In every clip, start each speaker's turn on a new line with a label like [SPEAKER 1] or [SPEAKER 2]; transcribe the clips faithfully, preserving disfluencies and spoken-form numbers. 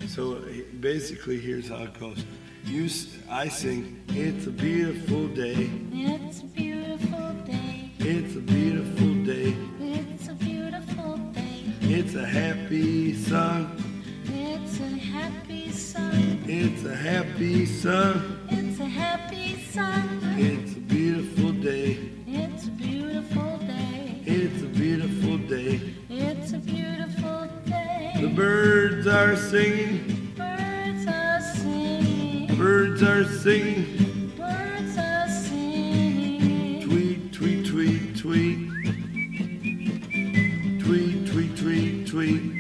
[SPEAKER 1] So basically, here's how it goes. You, s- I sing, it's a beautiful day.
[SPEAKER 2] It's a beautiful day.
[SPEAKER 1] It's a beautiful day.
[SPEAKER 2] It's a beautiful day.
[SPEAKER 1] It's a happy song.
[SPEAKER 2] It's a happy song.
[SPEAKER 1] It's a happy song.
[SPEAKER 2] It's a happy song.
[SPEAKER 1] It's a beautiful day.
[SPEAKER 2] It's a beautiful day.
[SPEAKER 1] It's a beautiful day.
[SPEAKER 2] It's a beautiful day.
[SPEAKER 1] The birds are singing.
[SPEAKER 2] Birds are singing.
[SPEAKER 1] Birds are singing.
[SPEAKER 2] Birds are singing.
[SPEAKER 1] Tweet, tweet, tweet, tweet. Tweet, tweet, tweet, tweet.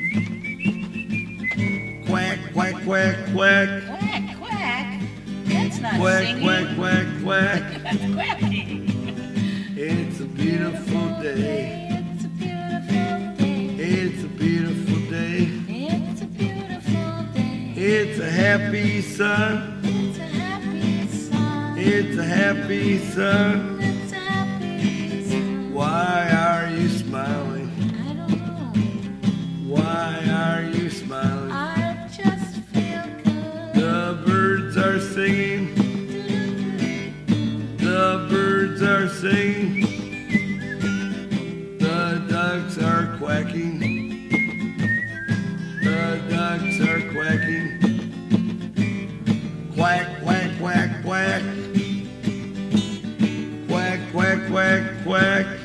[SPEAKER 1] Quack, quack, quack, quack.
[SPEAKER 2] Quack, quack. That's not
[SPEAKER 1] Quack,
[SPEAKER 2] singing.
[SPEAKER 1] quack, quack, quack.
[SPEAKER 2] That's quacking.
[SPEAKER 1] It's a beautiful day.
[SPEAKER 2] It's a beautiful day.
[SPEAKER 1] It's a beautiful day.
[SPEAKER 2] It's a beautiful day.
[SPEAKER 1] It's a happy song.
[SPEAKER 2] It's a happy song.
[SPEAKER 1] It's a happy song.
[SPEAKER 2] It's a happy song.
[SPEAKER 1] Why are you smiling?
[SPEAKER 2] I don't know.
[SPEAKER 1] Why are you smiling?
[SPEAKER 2] I just feel good.
[SPEAKER 1] The birds are singing. The birds are singing. The ducks are quacking. The ducks are quacking. Quack, quack, quack, quack. Quack, quack, quack, quack.